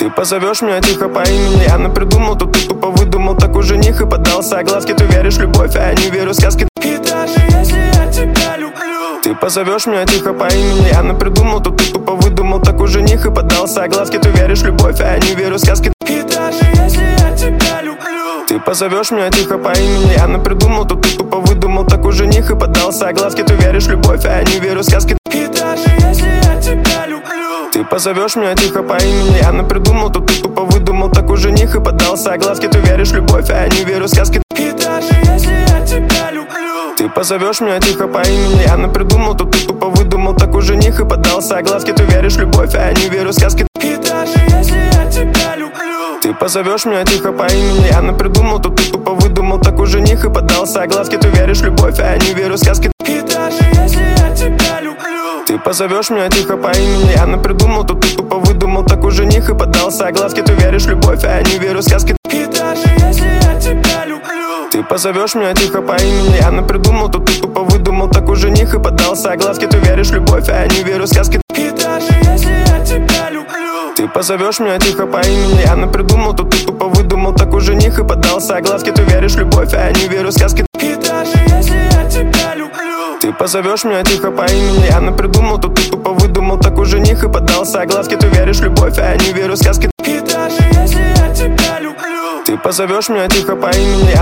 Ты позовешь меня тихо по имени, я напридумал, то ты тупо выдумал такой жених и поддался огласке. Ты веришь в любовь, а я не верю в сказки. И даже если я тебя люблю, ты позовешь меня тихо по имени, я напридумал, то ты тупо выдумал такой жених и поддался огласке. Ты веришь в любовь, а я не верю в сказки. И даже если я тебя люблю, ты позовешь меня тихо по имени, я напридумал, то ты тупо выдумал такой жених и поддался огласке. Ты веришь в любовь, а я не верю в сказки. И даже если я тебя люблю, ты позовешь меня тихо по имени, я напридумал, то ты тупо выдумал такой жених и поддался огласке. Ты веришь в любовь, а я не верю в сказки. И даже если я тебя люблю, ты позовешь меня тихо по имени, я напридумал, то ты тупо выдумал такой жених и поддался огласке. Ты веришь в любовь, а я не верю в сказки. И даже если я тебя люблю, ты позовешь меня тихо по имени, я напридумал, то ты тупо выдумал такой жених и поддался огласке. Ты веришь в любовь, а я не верю в сказки. И даже если я тебя люблю, ты позовешь меня тихо по имени, я напридумал, то ты тупо выдумал такой жених и поддался огласке. Ты веришь в любовь, а я не верю в сказки. И даже если я тебя люблю, ты позовешь меня тихо по имени, я напридумал, то ты тупо выдумал такой жених и поддался огласке. Ты веришь в любовь, а я не верю в сказки. И даже если я тебя люблю, ты позовешь меня тихо по имени, я напридумал, то ты тупо выдумал такой жених и поддался огласке. Ты веришь в любовь, а я не верю в сказки. И даже если я тебя люблю, ты позовешь меня тихо по имени, я напридумал, то ты тупо выдумал такой жених и поддался огласке. Ты веришь в любовь, а я не верю в сказки. И даже если я тебя люблю, ты позовешь меня тихо по имени.